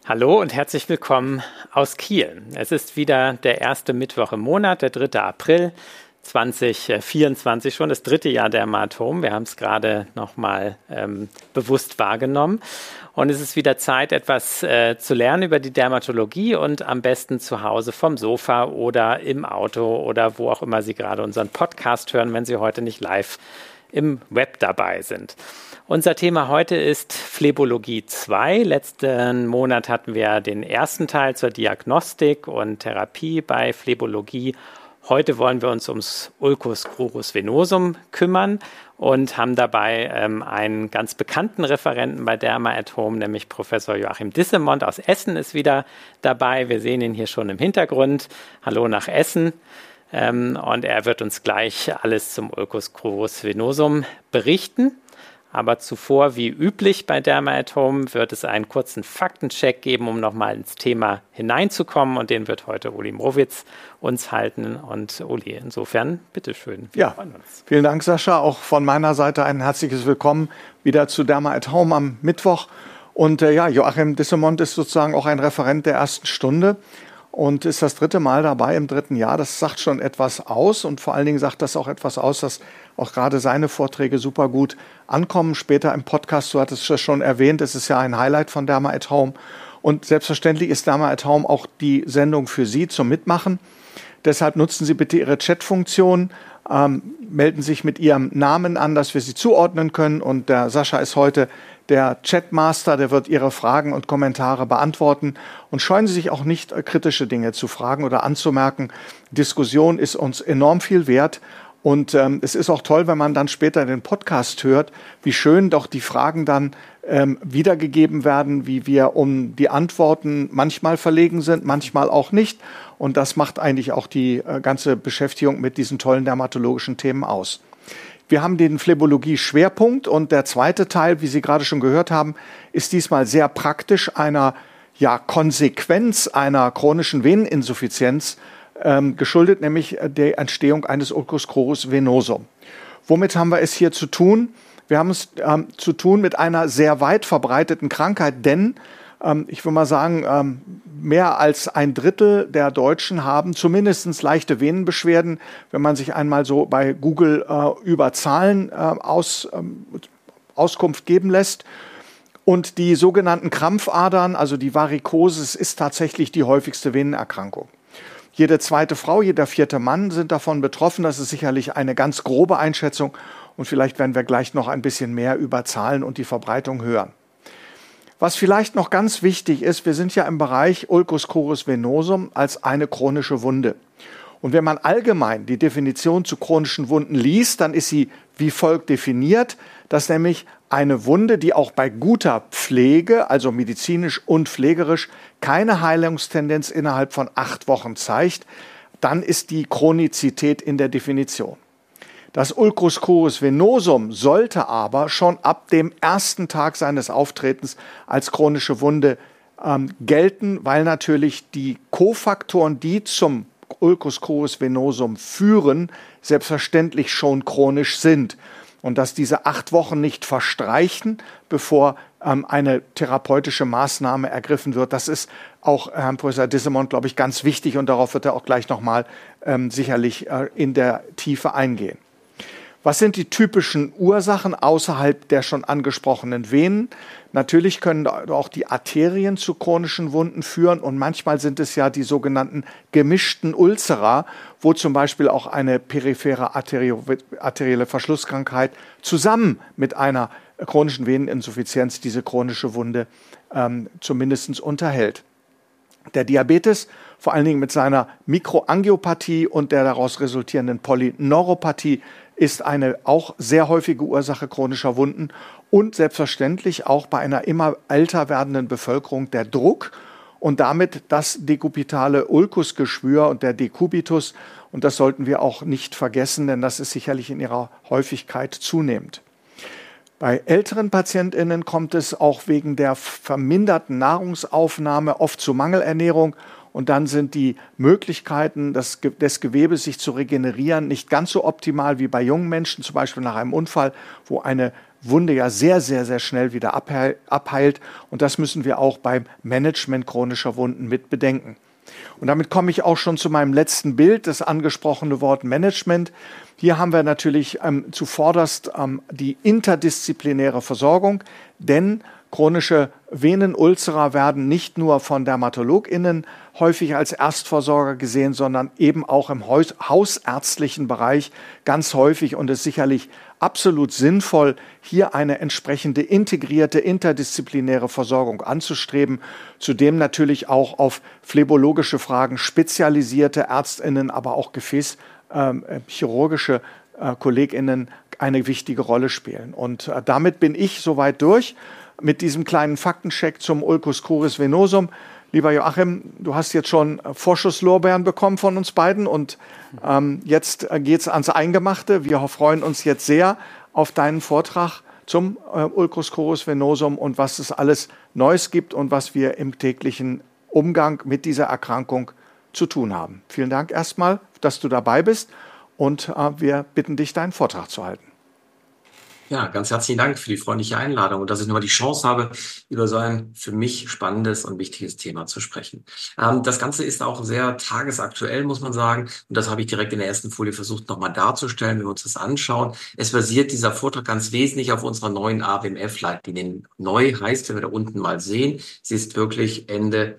Hallo und herzlich willkommen aus Kiel. Es ist wieder der erste Mittwoch im Monat, der 3. April 2024, schon das dritte Jahr Dermatom. Wir haben es gerade nochmal bewusst wahrgenommen. Und es ist wieder Zeit, etwas zu lernen über die Dermatologie und am besten zu Hause vom Sofa oder im Auto oder wo auch immer Sie gerade unseren Podcast hören, wenn Sie heute nicht live im Web dabei sind. Unser Thema heute ist Phlebologie 2. Letzten Monat hatten wir den ersten Teil zur Diagnostik und Therapie bei Phlebologie. Heute wollen wir uns ums Ulcus crurus venosum kümmern und haben dabei einen ganz bekannten Referenten bei Derma@Home, nämlich Professor Joachim Dissemont aus Essen ist wieder dabei. Wir sehen ihn hier schon im Hintergrund. Hallo nach Essen. Und er wird uns gleich alles zum Ulcus crurus venosum berichten. Aber zuvor, wie üblich bei Derma@Home, wird es einen kurzen Faktencheck geben, um nochmal ins Thema hineinzukommen. Und den wird heute Uli Mrowitz uns halten. Und Uli, insofern, bitteschön. Wir freuen uns. Vielen Dank, Sascha. Auch von meiner Seite ein herzliches Willkommen wieder zu Derma@Home am Mittwoch. Und Joachim Dissemont ist sozusagen auch ein Referent der ersten Stunde und ist das dritte Mal dabei im dritten Jahr. Das sagt schon etwas aus und vor allen Dingen sagt das auch etwas aus, dass auch gerade seine Vorträge super gut ankommen. Später im Podcast, du hattest es schon erwähnt, es ist ja ein Highlight von Derma@Home. Und selbstverständlich ist Derma@Home auch die Sendung für Sie zum Mitmachen. Deshalb nutzen Sie bitte Ihre Chatfunktion, melden sich mit Ihrem Namen an, dass wir Sie zuordnen können. Und der Sascha ist heute der Chatmaster, der wird Ihre Fragen und Kommentare beantworten. Und scheuen Sie sich auch nicht, kritische Dinge zu fragen oder anzumerken. Diskussion ist uns enorm viel wert. Und es ist auch toll, wenn man dann später den Podcast hört, wie schön doch die Fragen dann wiedergegeben werden, wie wir um die Antworten manchmal verlegen sind, manchmal auch nicht. Und das macht eigentlich auch die ganze Beschäftigung mit diesen tollen dermatologischen Themen aus. Wir haben den Phlebologie-Schwerpunkt und der zweite Teil, wie Sie gerade schon gehört haben, ist diesmal sehr praktisch einer Konsequenz einer chronischen Veneninsuffizienz geschuldet, nämlich der Entstehung eines Ulcus crurus venosum. Womit haben wir es hier zu tun? Wir haben es zu tun mit einer sehr weit verbreiteten Krankheit, denn ich würde mal sagen, mehr als ein Drittel der Deutschen haben zumindest leichte Venenbeschwerden. Wenn man sich einmal so bei Google über Zahlen Auskunft geben lässt. Und die sogenannten Krampfadern, also die Varikosis, ist tatsächlich die häufigste Venenerkrankung. Jede zweite Frau, jeder vierte Mann sind davon betroffen. Das ist sicherlich eine ganz grobe Einschätzung. Und vielleicht werden wir gleich noch ein bisschen mehr über Zahlen und die Verbreitung hören. Was vielleicht noch ganz wichtig ist, wir sind ja im Bereich Ulcus crurus venosum als eine chronische Wunde. Und wenn man allgemein die Definition zu chronischen Wunden liest, dann ist sie wie folgt definiert, dass nämlich eine Wunde, die auch bei guter Pflege, also medizinisch und pflegerisch, keine Heilungstendenz innerhalb von 8 Wochen zeigt, dann ist die Chronizität in der Definition. Das Ulcus crurus venosum sollte aber schon ab dem ersten Tag seines Auftretens als chronische Wunde gelten, weil natürlich die Kofaktoren, die zum Ulcus crurus venosum führen, selbstverständlich schon chronisch sind. Und dass diese 8 Wochen nicht verstreichen, bevor eine therapeutische Maßnahme ergriffen wird, das ist auch Herrn Professor Dissemont, glaube ich, ganz wichtig. Und darauf wird er auch gleich nochmal sicherlich in der Tiefe eingehen. Was sind die typischen Ursachen außerhalb der schon angesprochenen Venen? Natürlich können auch die Arterien zu chronischen Wunden führen und manchmal sind es ja die sogenannten gemischten Ulcera, wo zum Beispiel auch eine periphere arterielle Verschlusskrankheit zusammen mit einer chronischen Veneninsuffizienz diese chronische Wunde zumindest unterhält. Der Diabetes, vor allen Dingen mit seiner Mikroangiopathie und der daraus resultierenden Polyneuropathie, ist eine auch sehr häufige Ursache chronischer Wunden und selbstverständlich auch bei einer immer älter werdenden Bevölkerung der Druck und damit das dekubitale Ulkusgeschwür und der Dekubitus. Und das sollten wir auch nicht vergessen, denn das ist sicherlich in ihrer Häufigkeit zunehmend. Bei älteren PatientInnen kommt es auch wegen der verminderten Nahrungsaufnahme oft zu Mangelernährung. Und dann sind die Möglichkeiten des Gewebes, sich zu regenerieren, nicht ganz so optimal wie bei jungen Menschen, zum Beispiel nach einem Unfall, wo eine Wunde ja sehr, sehr, sehr schnell wieder abheilt. Und das müssen wir auch beim Management chronischer Wunden mit bedenken. Und damit komme ich auch schon zu meinem letzten Bild, das angesprochene Wort Management. Hier haben wir natürlich zuvorderst die interdisziplinäre Versorgung, denn chronische Venenulzera werden nicht nur von DermatologInnen häufig als Erstversorger gesehen, sondern eben auch im hausärztlichen Bereich ganz häufig, und es ist sicherlich absolut sinnvoll, hier eine entsprechende integrierte, interdisziplinäre Versorgung anzustreben, zudem natürlich auch auf phlebologische Fragen spezialisierte ÄrztInnen, aber auch gefäßchirurgische KollegInnen eine wichtige Rolle spielen. Und damit bin ich soweit durch mit diesem kleinen Faktencheck zum Ulcus crurus venosum. Lieber Joachim, du hast jetzt schon Vorschusslorbeeren bekommen von uns beiden und jetzt geht's ans Eingemachte. Wir freuen uns jetzt sehr auf deinen Vortrag zum Ulcus crurus venosum und was es alles Neues gibt und was wir im täglichen Umgang mit dieser Erkrankung zu tun haben. Vielen Dank erstmal, dass du dabei bist und wir bitten dich, deinen Vortrag zu halten. Ja, ganz herzlichen Dank für die freundliche Einladung und dass ich nochmal die Chance habe, über so ein für mich spannendes und wichtiges Thema zu sprechen. Das Ganze ist auch sehr tagesaktuell, muss man sagen. Und das habe ich direkt in der ersten Folie versucht, nochmal darzustellen, wenn wir uns das anschauen. Es basiert dieser Vortrag ganz wesentlich auf unserer neuen AWMF-Leitlinie. Neu heißt, wenn wir da unten mal sehen, sie ist wirklich Ende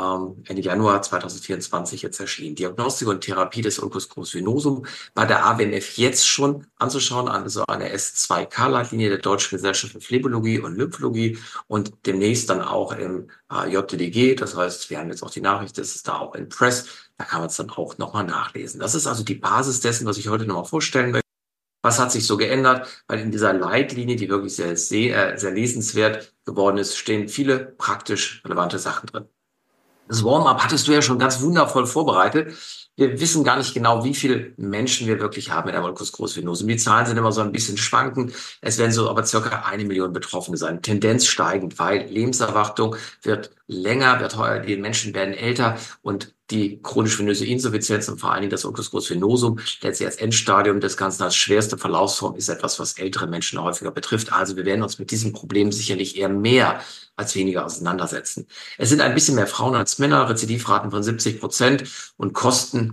Januar 2024 jetzt erschienen. Diagnostik und Therapie des Ulcus crurus venosum bei der AWMF jetzt schon anzuschauen, also eine S2K-Leitlinie der Deutschen Gesellschaft für Phlebologie und Lymphologie und demnächst dann auch im JTDG. Das heißt, wir haben jetzt auch die Nachricht, das ist da auch in Press. Da kann man es dann auch nochmal nachlesen. Das ist also die Basis dessen, was ich heute nochmal vorstellen möchte. Was hat sich so geändert? Weil in dieser Leitlinie, die wirklich sehr lesenswert geworden ist, stehen viele praktisch relevante Sachen drin. Das Warm-up hattest du ja schon ganz wundervoll vorbereitet. Wir wissen gar nicht genau, wie viele Menschen wir wirklich haben mit einem Ulcus crurus venosum. Die Zahlen sind immer so ein bisschen schwankend. Es werden so aber circa 1 Million Betroffene sein. Tendenz steigend, weil Lebenserwartung wird länger, die Menschen werden älter und die chronisch venöse Insuffizienz und vor allen Dingen das Ulcus crurus venosum, letztlich als Endstadium des Ganzen als schwerste Verlaufsform, ist etwas, was ältere Menschen häufiger betrifft. Also wir werden uns mit diesem Problem sicherlich eher mehr als weniger auseinandersetzen. Es sind ein bisschen mehr Frauen als Männer, Rezidivraten von 70% und Kosten,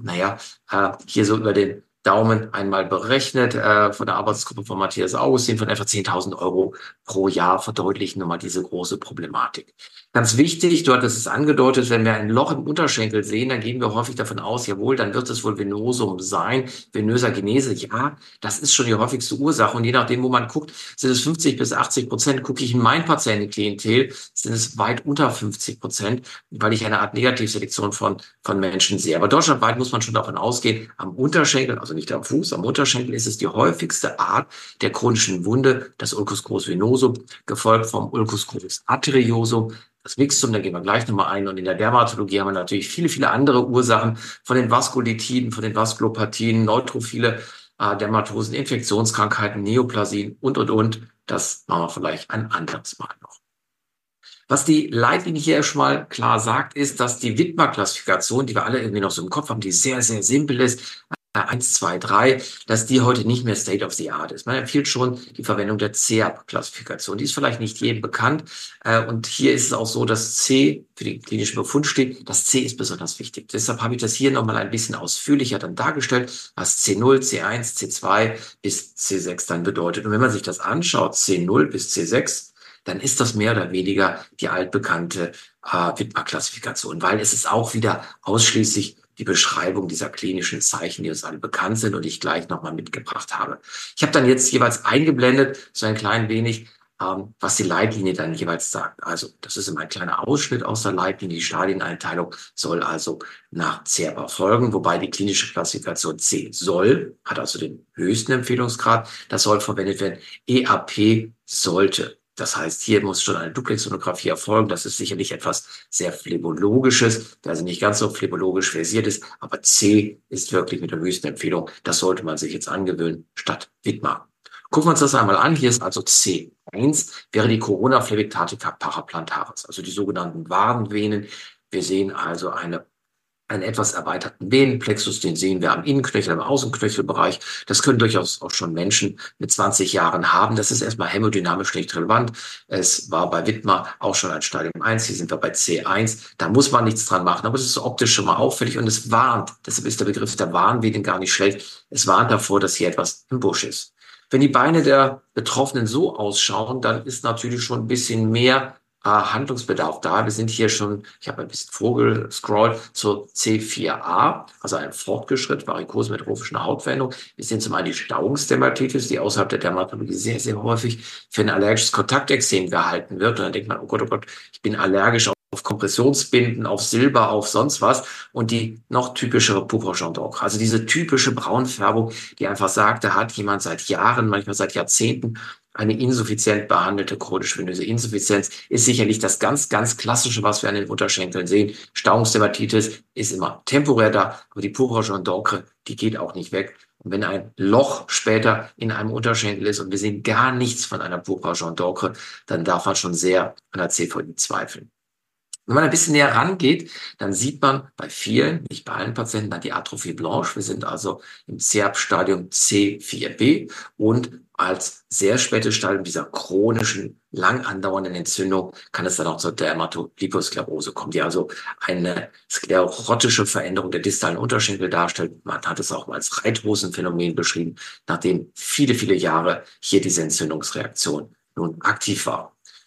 hier so über den Daumen einmal berechnet, von der Arbeitsgruppe von Matthias Augustin von etwa 10.000 Euro pro Jahr verdeutlichen nochmal diese große Problematik. Ganz wichtig, du hattest es angedeutet, wenn wir ein Loch im Unterschenkel sehen, dann gehen wir häufig davon aus, jawohl, dann wird es wohl Venosum sein, venöser Genese. Ja, das ist schon die häufigste Ursache und je nachdem, wo man guckt, sind es 50-80%. Gucke ich in mein Patientenklientel, sind es weit unter 50%, weil ich eine Art Negativselektion von Menschen sehe. Aber deutschlandweit muss man schon davon ausgehen, am Unterschenkel, also nicht am Fuß, am Unterschenkel ist es die häufigste Art der chronischen Wunde, das Ulcus crurus venosum, gefolgt vom Ulcus crurus arteriosum. Das Mixtum, da gehen wir gleich nochmal ein. Und in der Dermatologie haben wir natürlich viele, viele andere Ursachen von den Vaskulitiden, von den Vaskulopathien, neutrophile Dermatosen, Infektionskrankheiten, Neoplasien und. Das machen wir vielleicht ein anderes Mal noch. Was die Leitlinie hier schon mal klar sagt, ist, dass die Wittmer-Klassifikation, die wir alle irgendwie noch so im Kopf haben, die sehr, sehr simpel ist, 1, 2, 3, dass die heute nicht mehr State of the Art ist. Man empfiehlt schon die Verwendung der CEAP-Klassifikation. Die ist vielleicht nicht jedem bekannt. Und hier ist es auch so, dass C für den klinischen Befund steht. Das C ist besonders wichtig. Deshalb habe ich das hier nochmal ein bisschen ausführlicher dann dargestellt, was C0, C1, C2 bis C6 dann bedeutet. Und wenn man sich das anschaut, C0 bis C6, dann ist das mehr oder weniger die altbekannte Wittmer-Klassifikation, weil es ist auch wieder ausschließlich die Beschreibung dieser klinischen Zeichen, die uns alle bekannt sind und ich gleich nochmal mitgebracht habe. Ich habe dann jetzt jeweils eingeblendet, so ein klein wenig, was die Leitlinie dann jeweils sagt. Also das ist immer ein kleiner Ausschnitt aus der Leitlinie. Die Stadieneinteilung soll also nach CEAP erfolgen, wobei die klinische Klassifikation C soll, hat also den höchsten Empfehlungsgrad, das soll verwendet werden. EAP sollte. Das heißt, hier muss schon eine Duplexsonographie erfolgen. Das ist sicherlich etwas sehr Phlebologisches, der also nicht ganz so phlebologisch versiert ist. Aber C ist wirklich mit der höchsten Empfehlung. Das sollte man sich jetzt angewöhnen, statt Wittmer. Gucken wir uns das einmal an. Hier ist also C1, wäre die Corona phlebistatica paraplantaris, also die sogenannten Wadenvenen. Wir sehen also eine einen etwas erweiterten Venenplexus, den sehen wir am Innenknöchel, im Außenknöchelbereich. Das können durchaus auch schon Menschen mit 20 Jahren haben. Das ist erstmal hämodynamisch nicht relevant. Es war bei Widmer auch schon ein Stadium 1, hier sind wir bei C1. Da muss man nichts dran machen, aber es ist optisch schon mal auffällig und es warnt, deshalb ist der Begriff der Warnvenen gar nicht schlecht, es warnt davor, dass hier etwas im Busch ist. Wenn die Beine der Betroffenen so ausschauen, dann ist natürlich schon ein bisschen mehr Handlungsbedarf da. Wir sind hier schon, ich habe ein bisschen vorgescrollt, zur C4a, also ein Fortgeschritt, Varikose mit trophischen Hautveränderung. Wir sehen zum einen die Stauungsdermatitis, die außerhalb der Dermatologie sehr, sehr häufig für ein allergisches Kontaktexem gehalten wird. Und dann denkt man, oh Gott, ich bin allergisch auf Kompressionsbinden, auf Silber, auf sonst was. Und die noch typischere Purpura Jeanne d'Ancre, also diese typische Braunfärbung, die einfach sagt, da hat jemand seit Jahren, manchmal seit Jahrzehnten eine insuffizient behandelte chronisch-venöse Insuffizienz, ist sicherlich das ganz, ganz Klassische, was wir an den Unterschenkeln sehen. Stauungsdermatitis ist immer temporär da, aber die Purpura Jeanne d'Ancre, die geht auch nicht weg. Und wenn ein Loch später in einem Unterschenkel ist und wir sehen gar nichts von einer Purpura Jeanne d'Ancre, dann darf man schon sehr an der CVI zweifeln. Wenn man ein bisschen näher rangeht, dann sieht man bei vielen, nicht bei allen Patienten, dann die Atrophie blanche. Wir sind also im CERP-Stadium C4b und als sehr spätes Stadium dieser chronischen, lang andauernden Entzündung kann es dann auch zur Dermatoliposklerose kommen, die also eine sklerotische Veränderung der distalen Unterschenkel darstellt. Man hat es auch mal als Reithosenphänomen beschrieben, nachdem viele, viele Jahre hier diese Entzündungsreaktion nun aktiv war.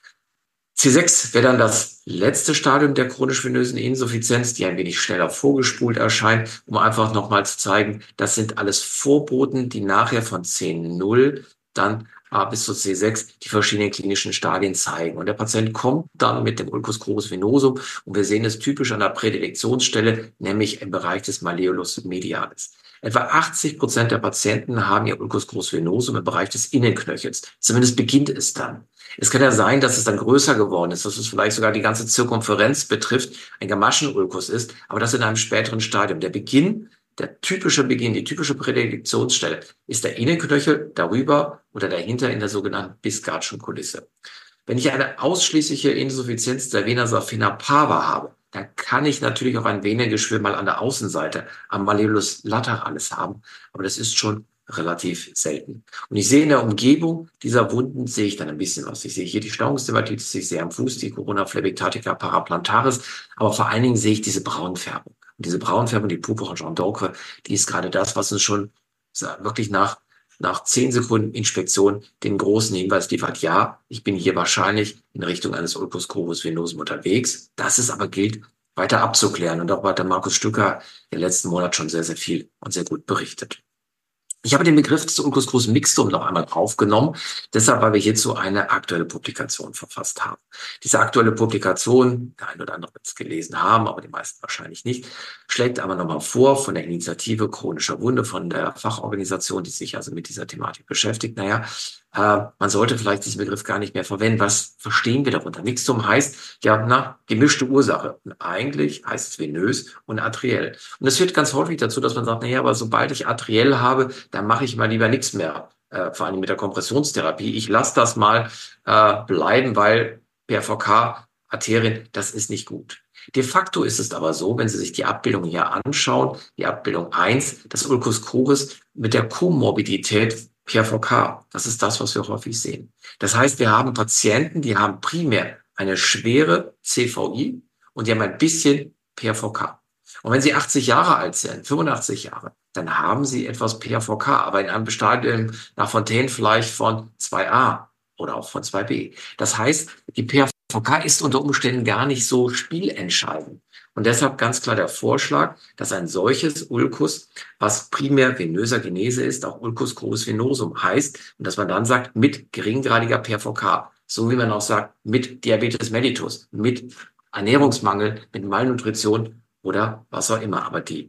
C6 wäre dann das letzte Stadium der chronisch-venösen Insuffizienz, die ein wenig schneller vorgespult erscheint, um einfach nochmal zu zeigen, das sind alles Vorboten, die nachher von C0 dann bis zu C6 die verschiedenen klinischen Stadien zeigen. Und der Patient kommt dann mit dem Ulcus crurus venosum und wir sehen es typisch an der Prädilektionsstelle, nämlich im Bereich des Malleolus medialis. Etwa 80% der Patienten haben ihr Ulcus crurus venosum im Bereich des Innenknöchels. Zumindest beginnt es dann. Es kann ja sein, dass es dann größer geworden ist, dass es vielleicht sogar die ganze Zirkumferenz betrifft, ein Gamaschen-Ulkus ist, aber das in einem späteren Stadium. Der Beginn, der typische Beginn, die typische Prädilektionsstelle ist der Innenknöchel, darüber oder dahinter in der sogenannten Bisgartschen Kulisse. Wenn ich eine ausschließliche Insuffizienz der Vena saphina parva habe, dann kann ich natürlich auch ein Venengeschwür mal an der Außenseite am Malleolus lateralis haben, aber das ist schon relativ selten. Und ich sehe in der Umgebung dieser Wunden, sehe ich dann ein bisschen was. Ich sehe hier die Stauungsdermatitis, ich sehe am Fuß die Corona phlegmatitica paraplantaris, aber vor allen Dingen sehe ich diese Braunfärbung. Und diese Braunfärbung, die Purpura Jeanne d'Ancre, die ist gerade das, was uns schon wirklich nach 10 Sekunden Inspektion den großen Hinweis liefert, ja, ich bin hier wahrscheinlich in Richtung eines Ulcus crurus venosum unterwegs. Das es aber gilt, weiter abzuklären. Und darüber hat der Markus Stücker im letzten Monat schon sehr, sehr viel und sehr gut berichtet. Ich habe den Begriff des Ulcus crurus mixtum noch einmal aufgenommen, deshalb, weil wir hierzu eine aktuelle Publikation verfasst haben. Diese aktuelle Publikation, der eine oder andere wird es gelesen haben, aber die meisten wahrscheinlich nicht, schlägt aber nochmal vor von der Initiative chronischer Wunde, von der Fachorganisation, die sich also mit dieser Thematik beschäftigt. Man sollte vielleicht diesen Begriff gar nicht mehr verwenden. Was verstehen wir darunter? Mixtum heißt, gemischte Ursache. Und eigentlich heißt es venös und arteriell. Und es führt ganz häufig dazu, dass man sagt, aber sobald ich arteriell habe, dann mache ich mal lieber nichts mehr, vor allem mit der Kompressionstherapie. Ich lasse das mal bleiben, weil PRVK, Arterien, das ist nicht gut. De facto ist es aber so, wenn Sie sich die Abbildung hier anschauen, die Abbildung 1, das Ulcus crurus mit der Komorbidität PRVK. Das ist das, was wir häufig sehen. Das heißt, wir haben Patienten, die haben primär eine schwere CVI und die haben ein bisschen PRVK. Und wenn sie 80 Jahre alt sind, 85 Jahre, dann haben sie etwas PRVK, aber in einem Stadium nach Fontaine vielleicht von 2a oder auch von 2b. Das heißt, die PRVK ist unter Umständen gar nicht so spielentscheidend. Und deshalb ganz klar der Vorschlag, dass ein solches Ulcus, was primär venöser Genese ist, auch Ulcus crurus venosum heißt, und dass man dann sagt, mit geringgradiger PRVK, so wie man auch sagt, mit Diabetes mellitus, mit Ernährungsmangel, mit Malnutrition oder was auch immer. Aber die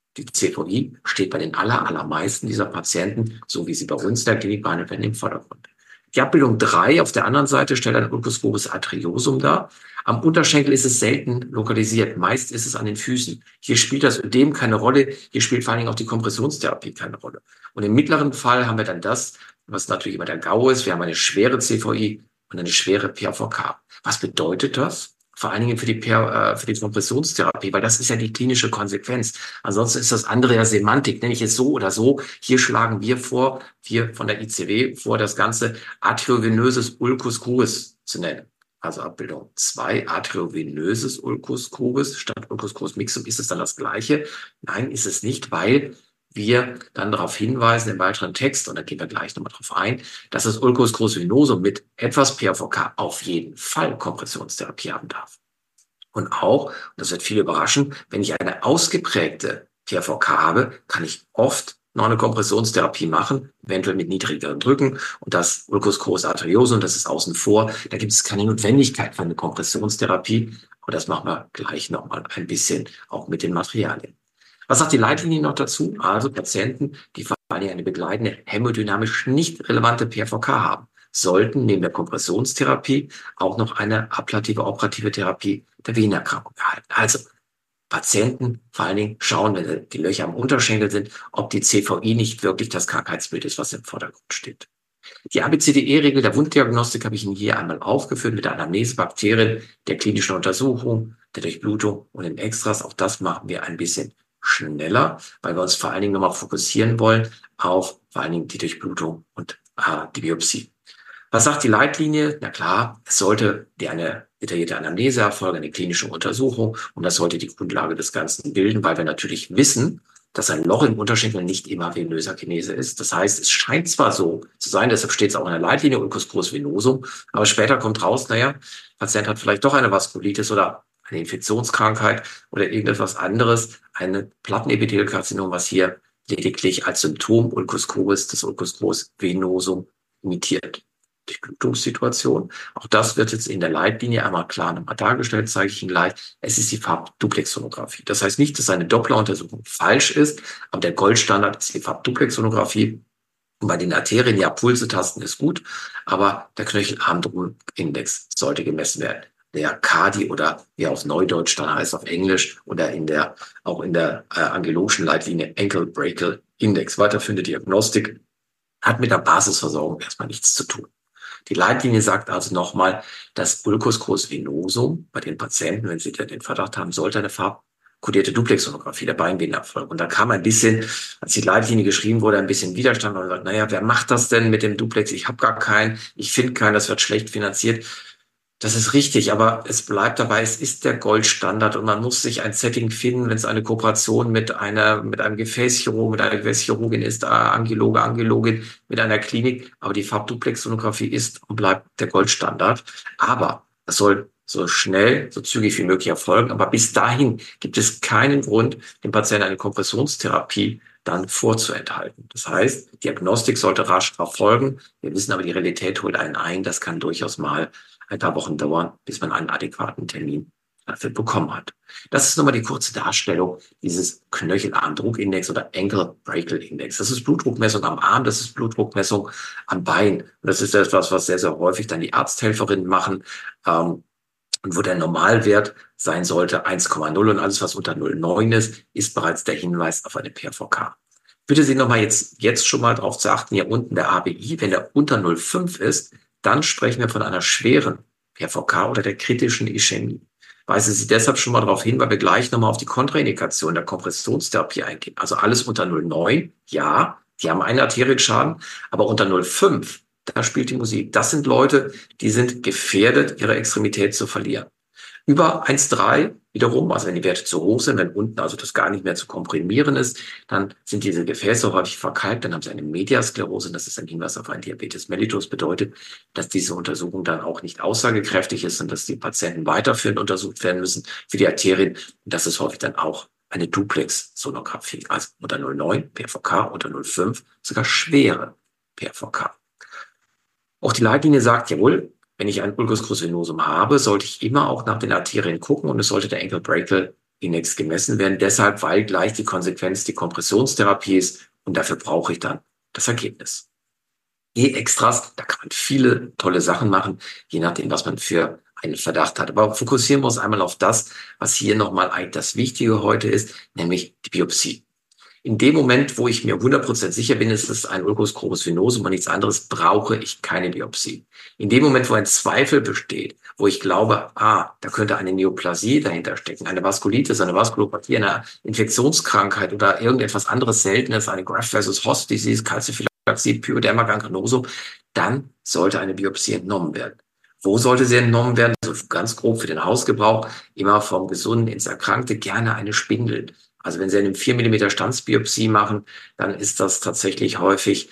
CVI steht bei den allermeisten dieser Patienten, so wie sie bei uns in der Klinik behandelt werden, im Vordergrund. Die Abbildung 3 auf der anderen Seite stellt ein Ulcus crurus arteriosum dar. Am Unterschenkel ist es selten lokalisiert. Meist ist es an den Füßen. Hier spielt das Ödem keine Rolle. Hier spielt vor allen Dingen auch die Kompressionstherapie keine Rolle. Und im mittleren Fall haben wir dann das, was natürlich immer der GAU ist. Wir haben eine schwere CVI und eine schwere PRVK. Was bedeutet das? vor allen Dingen für die Kompressionstherapie, weil das ist ja die klinische Konsequenz. Ansonsten ist das andere ja Semantik, nenne ich es so oder so. Hier schlagen wir von der ICW vor, das Ganze arteriovenöses Ulcus crus zu nennen. Also Abbildung 2, arteriovenöses Ulcus crus statt Ulcus crus mixum. Ist es dann das Gleiche? Nein, ist es nicht, weil wir dann darauf hinweisen im weiteren Text, und da gehen wir gleich nochmal drauf ein, dass das Ulcus crus venosum mit etwas PVK auf jeden Fall Kompressionstherapie haben darf. Und auch, und das wird viele überraschen, wenn ich eine ausgeprägte PVK habe, kann ich oft noch eine Kompressionstherapie machen, eventuell mit niedrigeren Drücken, und das Ulcus crus arteriosum, das ist außen vor. Da gibt es keine Notwendigkeit für eine Kompressionstherapie, aber das machen wir gleich nochmal ein bisschen auch mit den Materialien. Was sagt die Leitlinie noch dazu? Also Patienten, die vor allem eine begleitende hämodynamisch nicht relevante PVK haben, sollten neben der Kompressionstherapie auch noch eine ablative operative Therapie der Venenerkrankung erhalten. Also Patienten vor allen Dingen schauen, wenn die Löcher am Unterschenkel sind, ob die CVI nicht wirklich das Krankheitsbild ist, was im Vordergrund steht. Die ABCDE-Regel der Wunddiagnostik habe ich Ihnen hier einmal aufgeführt mit der Anamnese, Bakterien, der klinischen Untersuchung, der Durchblutung und den Extras. Auch das machen wir ein bisschen schneller, weil wir uns vor allen Dingen nochmal fokussieren wollen auf vor allen Dingen die Durchblutung und die Biopsie. Was sagt die Leitlinie? Na klar, es sollte eine detaillierte Anamnese erfolgen, eine klinische Untersuchung, und das sollte die Grundlage des Ganzen bilden, weil wir natürlich wissen, dass ein Loch im Unterschenkel nicht immer venöser Kinese ist. Das heißt, es scheint zwar so zu sein, deshalb steht es auch in der Leitlinie, Ulcus crus venosum, aber später kommt raus, der Patient hat vielleicht doch eine Vaskulitis oder eine Infektionskrankheit oder irgendetwas anderes, eine Plattenepithelkarzinom, was hier lediglich als Symptom Ulcus crus, das Ulcus crus venosum imitiert. Durchblutungssituation. Auch das wird jetzt in der Leitlinie einmal klar nochmal dargestellt, zeige ich Ihnen gleich. Es ist die Farbduplexsonographie. Das heißt nicht, dass eine Doppleruntersuchung falsch ist, aber der Goldstandard ist die Farbduplexsonographie. Und bei den Arterien, ja, Pulse tasten ist gut, aber der Knöchelarmdruckindex sollte gemessen werden. Der CADI oder wie auf Neudeutsch dann heißt auf Englisch oder auch in der angelogischen Leitlinie Ankle Brachial Index. Weiterführende Diagnostik hat mit der Basisversorgung erstmal nichts zu tun. Die Leitlinie sagt also nochmal, das Ulcus crus venosum bei den Patienten, wenn sie den Verdacht haben, sollte eine farbkodierte Duplexsonographie der Beinvenen erfolgen. Und da kam ein bisschen, als die Leitlinie geschrieben wurde, ein bisschen Widerstand, und sagt, naja, wer macht das denn mit dem Duplex? Ich habe gar keinen, ich finde keinen, das wird schlecht finanziert. Das ist richtig, aber es bleibt dabei, es ist der Goldstandard, und man muss sich ein Setting finden, wenn es eine Kooperation mit einem Gefäßchirurgen, mit einer Gefäßchirurgin ist, Angiologin, mit einer Klinik. Aber die Farbduplexsonographie ist und bleibt der Goldstandard. Aber das soll so schnell, so zügig wie möglich erfolgen. Aber bis dahin gibt es keinen Grund, dem Patienten eine Kompressionstherapie dann vorzuenthalten. Das heißt, Diagnostik sollte rasch erfolgen. Wir wissen aber, die Realität holt einen ein. Das kann durchaus mal ein paar Wochen dauern, bis man einen adäquaten Termin dafür bekommen hat. Das ist nochmal die kurze Darstellung dieses Knöchelarmdruckindex oder Ankle Brachial Index. Das ist Blutdruckmessung am Arm, das ist Blutdruckmessung am Bein. Und das ist etwas, was sehr, sehr häufig dann die Arzthelferinnen machen, und wo der Normalwert sein sollte 1,0, und alles, was unter 0,9 ist bereits der Hinweis auf eine PVK. Ich bitte Sie nochmal jetzt schon mal darauf zu achten, hier unten der ABI, wenn der unter 0,5 ist, dann sprechen wir von einer schweren PVK oder der kritischen Ischämie. Weise Sie deshalb schon mal darauf hin, weil wir gleich nochmal auf die Kontraindikation der Kompressionstherapie eingehen. Also alles unter 0,9, ja, die haben einen Arterienschaden, aber unter 0,5, da spielt die Musik. Das sind Leute, die sind gefährdet, ihre Extremität zu verlieren. Über 1,3 wiederum, also wenn die Werte zu hoch sind, wenn unten also das gar nicht mehr zu komprimieren ist, dann sind diese Gefäße häufig verkalkt, dann haben sie eine Mediasklerose, das ist ein Hinweis auf einen Diabetes mellitus, bedeutet, dass diese Untersuchung dann auch nicht aussagekräftig ist und dass die Patienten weiterführend untersucht werden müssen für die Arterien. Und das ist häufig dann auch eine Duplex-Sonographie, also unter 0,9 PVK, unter 0,5 sogar schwere PVK. Auch die Leitlinie sagt, jawohl, wenn ich ein Ulcus crus venosum habe, sollte ich immer auch nach den Arterien gucken, und es sollte der Ankle Brachial Index gemessen werden. Deshalb, weil gleich die Konsequenz die Kompressionstherapie ist, und dafür brauche ich dann das Ergebnis. E-Extras, da kann man viele tolle Sachen machen, je nachdem, was man für einen Verdacht hat. Aber fokussieren wir uns einmal auf das, was hier nochmal eigentlich das Wichtige heute ist, nämlich die Biopsie. In dem Moment, wo ich mir 100% sicher bin, es ist ein Ulcus crus venosum und nichts anderes, brauche ich keine Biopsie. In dem Moment, wo ein Zweifel besteht, wo ich glaube, da könnte eine Neoplasie dahinter stecken, eine Vaskulitis, eine Vaskulopathie, eine Infektionskrankheit oder irgendetwas anderes Seltenes, eine Graft-versus-Host-Disease, Calciphylaxie, Pyoderma gangrenosum, dann sollte eine Biopsie entnommen werden. Wo sollte sie entnommen werden? Also ganz grob für den Hausgebrauch, immer vom Gesunden ins Erkrankte, gerne eine Spindel. Also wenn Sie eine 4 mm Stanzbiopsie machen, dann ist das tatsächlich häufig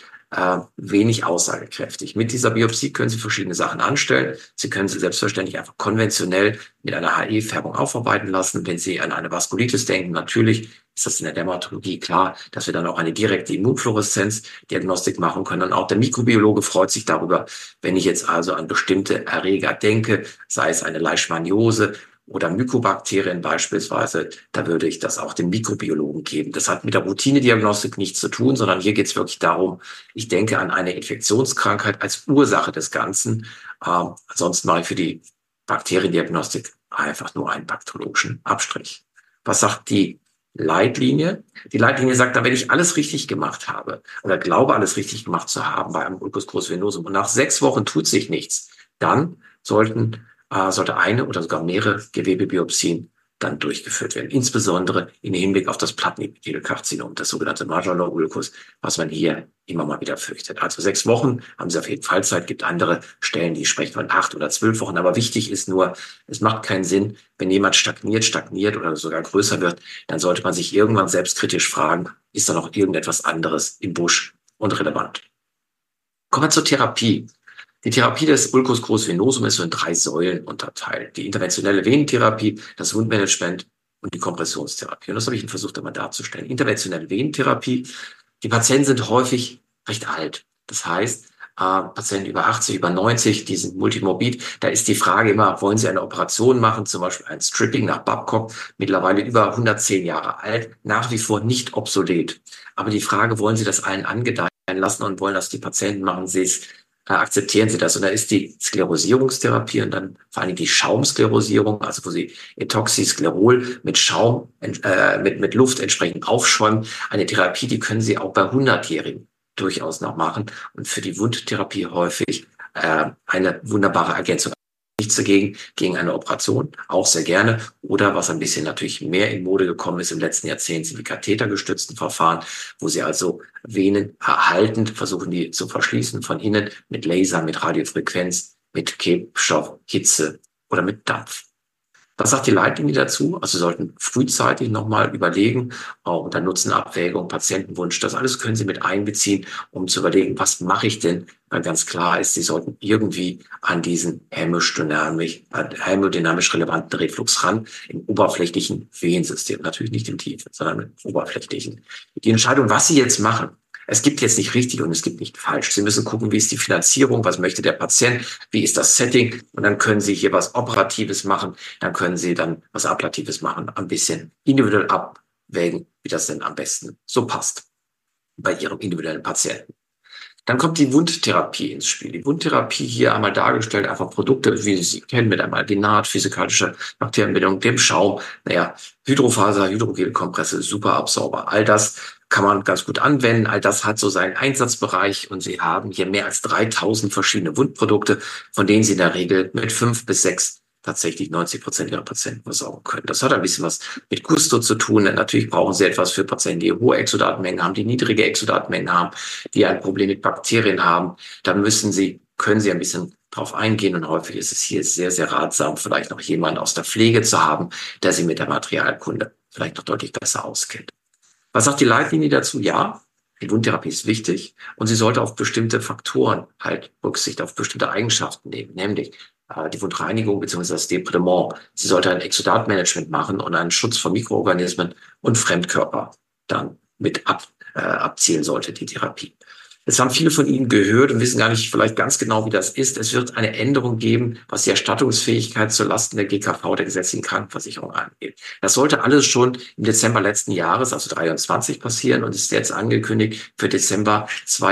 wenig aussagekräftig. Mit dieser Biopsie können Sie verschiedene Sachen anstellen. Sie können sie selbstverständlich einfach konventionell mit einer HE-Färbung aufarbeiten lassen. Wenn Sie an eine Vaskulitis denken, natürlich ist das in der Dermatologie klar, dass wir dann auch eine direkte Immunfluoreszenz-Diagnostik machen können. Und auch der Mikrobiologe freut sich darüber, wenn ich jetzt also an bestimmte Erreger denke, sei es eine Leishmaniose oder Mykobakterien beispielsweise, da würde ich das auch dem Mikrobiologen geben. Das hat mit der Routinediagnostik nichts zu tun, sondern hier geht es wirklich darum, ich denke an eine Infektionskrankheit als Ursache des Ganzen. Ansonsten mache ich für die Bakteriendiagnostik einfach nur einen bakteriologischen Abstrich. Was sagt die Leitlinie? Die Leitlinie sagt, wenn ich alles richtig gemacht habe oder glaube, alles richtig gemacht zu haben bei einem Ulcus grosvenosum und nach 6 Wochen tut sich nichts, dann sollte eine oder sogar mehrere Gewebebiopsien dann durchgeführt werden, insbesondere im Hinblick auf das Plattenepithelkarzinom, das sogenannte Marginal Ulcus, was man hier immer mal wieder fürchtet. Also 6 Wochen haben Sie auf jeden Fall Zeit, gibt andere Stellen, die sprechen von 8 oder 12 Wochen, aber wichtig ist nur, es macht keinen Sinn, wenn jemand stagniert oder sogar größer wird, dann sollte man sich irgendwann selbstkritisch fragen, ist da noch irgendetwas anderes im Busch und relevant? Kommen wir zur Therapie. Die Therapie des Ulcus grosvenosum ist so in 3 Säulen unterteilt. Die interventionelle Venentherapie, das Wundmanagement und die Kompressionstherapie. Und das habe ich Ihnen versucht, einmal darzustellen. Interventionelle Venentherapie. Die Patienten sind häufig recht alt. Das heißt, Patienten über 80, über 90, die sind multimorbid. Da ist die Frage immer, wollen Sie eine Operation machen, zum Beispiel ein Stripping nach Babcock, mittlerweile über 110 Jahre alt, nach wie vor nicht obsolet. Aber die Frage, wollen Sie das allen angedeihen lassen und wollen das die Patienten machen, akzeptieren Sie das? Und da ist die Sklerosierungstherapie und dann vor allem die Schaumsklerosierung, also wo Sie Ethoxysklerol mit Schaum, mit Luft entsprechend aufschäumen. Eine Therapie, die können Sie auch bei 100-Jährigen durchaus noch machen und für die Wundtherapie häufig eine wunderbare Ergänzung. Nichts dagegen, gegen eine Operation, auch sehr gerne. Oder was ein bisschen natürlich mehr in Mode gekommen ist im letzten Jahrzehnt, sind die kathetergestützten Verfahren, wo Sie also Venen erhaltend versuchen, die zu verschließen von innen mit Laser, mit Radiofrequenz, mit Klebstoff, Hitze oder mit Dampf. Was sagt die Leitlinie dazu? Also Sie sollten frühzeitig nochmal überlegen, unter Nutzenabwägung, Patientenwunsch, das alles können Sie mit einbeziehen, um zu überlegen, was mache ich denn? Weil ganz klar ist, Sie sollten irgendwie an diesen hämodynamisch relevanten Reflux ran, im oberflächlichen Venensystem, natürlich nicht im tiefen, sondern im oberflächlichen. Die Entscheidung, was Sie jetzt machen, es gibt jetzt nicht richtig und es gibt nicht falsch. Sie müssen gucken, wie ist die Finanzierung, was möchte der Patient, wie ist das Setting und dann können Sie hier was Operatives machen, dann können Sie dann was Ablatives machen, ein bisschen individuell abwägen, wie das denn am besten so passt bei Ihrem individuellen Patienten. Dann kommt die Wundtherapie ins Spiel. Die Wundtherapie hier einmal dargestellt, einfach Produkte, wie Sie sie kennen, mit einem Alginat, physikalischer Bakterienbindung, dem Schaum, Hydrofaser, Hydrogelkompresse, Superabsorber. All das kann man ganz gut anwenden. All das hat so seinen Einsatzbereich und Sie haben hier mehr als 3000 verschiedene Wundprodukte, von denen Sie in der Regel mit 5 bis 6 tatsächlich 90% Ihrer Patienten versorgen können. Das hat ein bisschen was mit Gusto zu tun. Denn natürlich brauchen Sie etwas für Patienten, die hohe Exudatmengen haben, die niedrige Exudatmengen haben, die ein Problem mit Bakterien haben. Da können Sie ein bisschen drauf eingehen und häufig ist es hier sehr, sehr ratsam, vielleicht noch jemanden aus der Pflege zu haben, der Sie mit der Materialkunde vielleicht noch deutlich besser auskennt. Was sagt die Leitlinie dazu? Ja, die Wundtherapie ist wichtig und sie sollte auf bestimmte Faktoren Rücksicht auf bestimmte Eigenschaften nehmen, nämlich die Wundreinigung bzw. das Debridement. Sie sollte ein Exudatmanagement machen und einen Schutz von Mikroorganismen und Fremdkörper dann mit abzielen sollte, die Therapie. Jetzt haben viele von Ihnen gehört und wissen gar nicht vielleicht ganz genau, wie das ist. Es wird eine Änderung geben, was die Erstattungsfähigkeit zulasten der GKV, der gesetzlichen Krankenversicherung, angeht. Das sollte alles schon im Dezember letzten Jahres, also 23, passieren und ist jetzt angekündigt für Dezember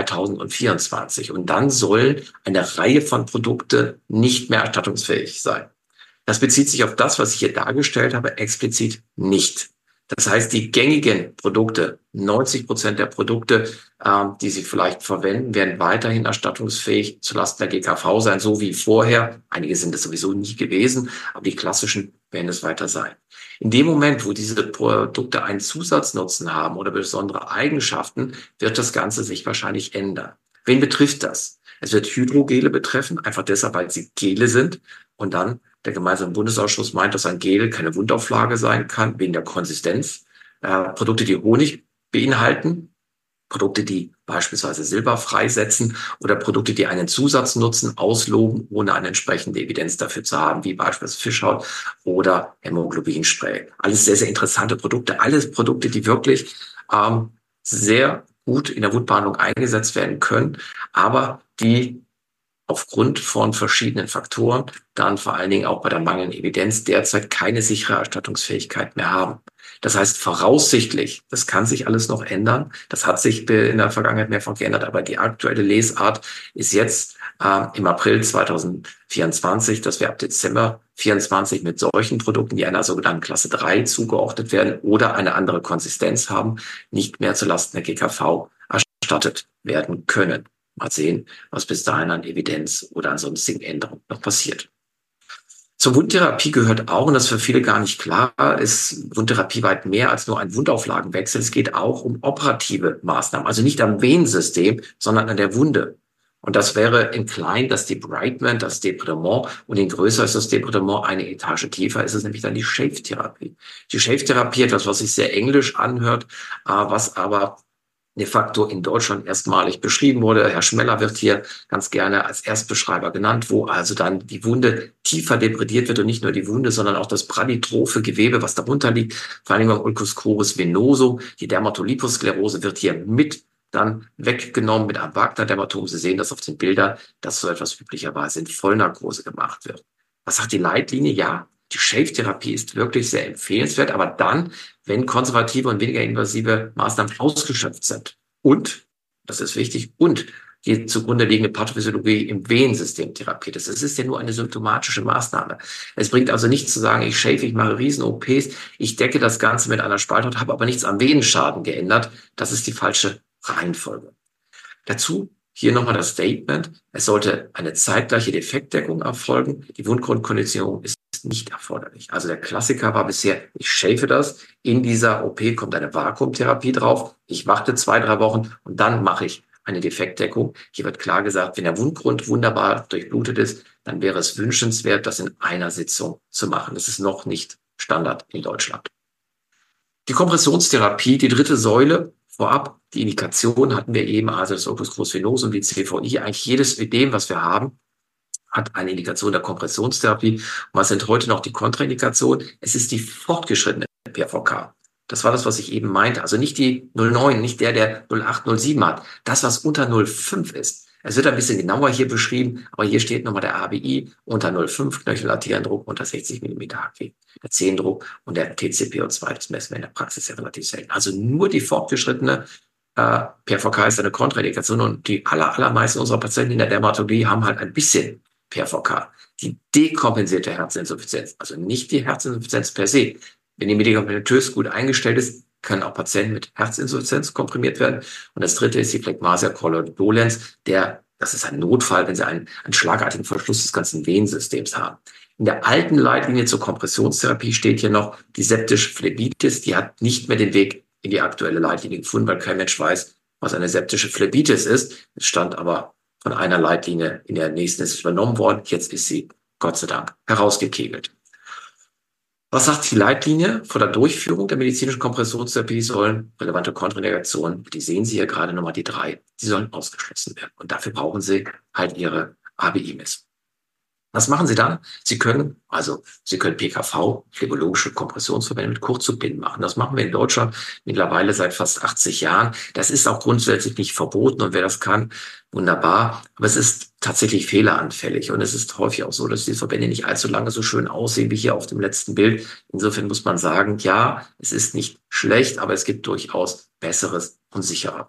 2024. Und dann sollen eine Reihe von Produkten nicht mehr erstattungsfähig sein. Das bezieht sich auf das, was ich hier dargestellt habe, explizit nicht. Das heißt, die gängigen Produkte, 90% der Produkte, die Sie vielleicht verwenden, werden weiterhin erstattungsfähig zulasten der GKV sein, so wie vorher. Einige sind es sowieso nie gewesen, aber die klassischen werden es weiter sein. In dem Moment, wo diese Produkte einen Zusatznutzen haben oder besondere Eigenschaften, wird das Ganze sich wahrscheinlich ändern. Wen betrifft das? Es wird Hydrogele betreffen, einfach deshalb, weil sie Gele sind. Und dann der gemeinsame Bundesausschuss meint, dass ein Gel keine Wundauflage sein kann, wegen der Konsistenz. Produkte, die Honig beinhalten, Produkte, die beispielsweise Silber freisetzen oder Produkte, die einen Zusatznutzen ausloben, ohne eine entsprechende Evidenz dafür zu haben, wie beispielsweise Fischhaut oder Hämoglobinspray. Alles sehr, sehr interessante Produkte. Alles Produkte, die wirklich sehr gut in der Wundbehandlung eingesetzt werden können, aber die aufgrund von verschiedenen Faktoren dann vor allen Dingen auch bei der mangelnden Evidenz derzeit keine sichere Erstattungsfähigkeit mehr haben. Das heißt voraussichtlich, das kann sich alles noch ändern. Das hat sich in der Vergangenheit mehrfach geändert, aber die aktuelle Lesart ist jetzt im April 2024, dass wir ab Dezember 2024 mit solchen Produkten, die einer sogenannten Klasse 3 zugeordnet werden oder eine andere Konsistenz haben, nicht mehr zulasten der GKV erstattet werden können. Mal sehen, was bis dahin an Evidenz oder an sonstigen Änderungen noch passiert. Zur Wundtherapie gehört auch, und das für viele gar nicht klar ist, Wundtherapie weit mehr als nur ein Wundauflagenwechsel. Es geht auch um operative Maßnahmen, also nicht am Venensystem, sondern an der Wunde. Und das wäre in klein das Debridement, das Debridement, und in größer ist das Debridement eine Etage tiefer, ist es nämlich dann die Shave-Therapie. Die Shave-Therapie, etwas, was sich sehr englisch anhört, was aber de facto in Deutschland erstmalig beschrieben wurde. Herr Schmeller wird hier ganz gerne als Erstbeschreiber genannt, wo also dann die Wunde tiefer debridiert wird und nicht nur die Wunde, sondern auch das braditrophe Gewebe, was darunter liegt, vor allem beim Ulcus crurus venosum. Die Dermatoliposklerose wird hier mit dann weggenommen mit einem Wagner-Dermatom. Sie sehen das auf den Bildern, dass so etwas üblicherweise in Vollnarkose gemacht wird. Was sagt die Leitlinie? Ja, die Shave-Therapie ist wirklich sehr empfehlenswert, aber dann, wenn konservative und weniger invasive Maßnahmen ausgeschöpft sind. Und, das ist wichtig, und die zugrunde liegende Pathophysiologie im Venensystem therapiert ist. Es ist ja nur eine symptomatische Maßnahme. Es bringt also nichts zu sagen, ich shave, ich mache Riesen-OPs, ich decke das Ganze mit einer Spalthaut, habe aber nichts am Venenschaden geändert. Das ist die falsche Reihenfolge. Dazu hier nochmal das Statement. Es sollte eine zeitgleiche Defektdeckung erfolgen. Die Wundgrundkonditionierung ist nicht erforderlich. Also der Klassiker war bisher, ich shave das, in dieser OP kommt eine Vakuumtherapie drauf, ich warte 2-3 Wochen und dann mache ich eine Defektdeckung. Hier wird klar gesagt, wenn der Wundgrund wunderbar durchblutet ist, dann wäre es wünschenswert, das in einer Sitzung zu machen. Das ist noch nicht Standard in Deutschland. Die Kompressionstherapie, die dritte Säule, vorab, die Indikation hatten wir eben, also das Ulcus crurus venosum, die CVI, eigentlich jedes Ödem, was wir haben, hat eine Indikation der Kompressionstherapie. Und was sind heute noch die Kontraindikationen? Es ist die fortgeschrittene PVK. Das war das, was ich eben meinte. Also nicht die 09, nicht der 08, 07 hat. Das, was unter 05 ist. Es wird ein bisschen genauer hier beschrieben, aber hier steht nochmal der ABI unter 0,5 Knöchelarteriendruck, unter 60 mm HG, der Zehendruck und der TCPO2, das messen wir in der Praxis ja relativ selten. Also nur die fortgeschrittene PVK ist eine Kontraindikation und die allermeisten unserer Patienten in der Dermatologie haben halt ein bisschen PVK. Die dekompensierte Herzinsuffizienz, also nicht die Herzinsuffizienz per se. Wenn die medikamentös gut eingestellt ist, können auch Patienten mit Herzinsuffizienz komprimiert werden. Und das dritte ist die Phlegmasia dolens, das ist ein Notfall, wenn Sie einen schlagartigen Verschluss des ganzen Venensystems haben. In der alten Leitlinie zur Kompressionstherapie steht hier noch die septische Phlebitis. Die hat nicht mehr den Weg in die aktuelle Leitlinie gefunden, weil kein Mensch weiß, was eine septische Phlebitis ist. Es stand aber von einer Leitlinie in der nächsten ist übernommen worden. Jetzt ist sie, Gott sei Dank, herausgekegelt. Was sagt die Leitlinie? Vor der Durchführung der medizinischen Kompressionstherapie sollen relevante Kontraindikationen, die sehen Sie hier gerade nochmal die 3, die sollen ausgeschlossen werden. Und dafür brauchen Sie halt Ihre ABI-Messung. Was machen Sie dann? Sie können PKV, phlebologische Kompressionsverbände mit Kurzzubinden machen. Das machen wir in Deutschland mittlerweile seit fast 80 Jahren. Das ist auch grundsätzlich nicht verboten und wer das kann, wunderbar. Aber es ist tatsächlich fehleranfällig und es ist häufig auch so, dass die Verbände nicht allzu lange so schön aussehen wie hier auf dem letzten Bild. Insofern muss man sagen, ja, es ist nicht schlecht, aber es gibt durchaus Besseres und Sichereres.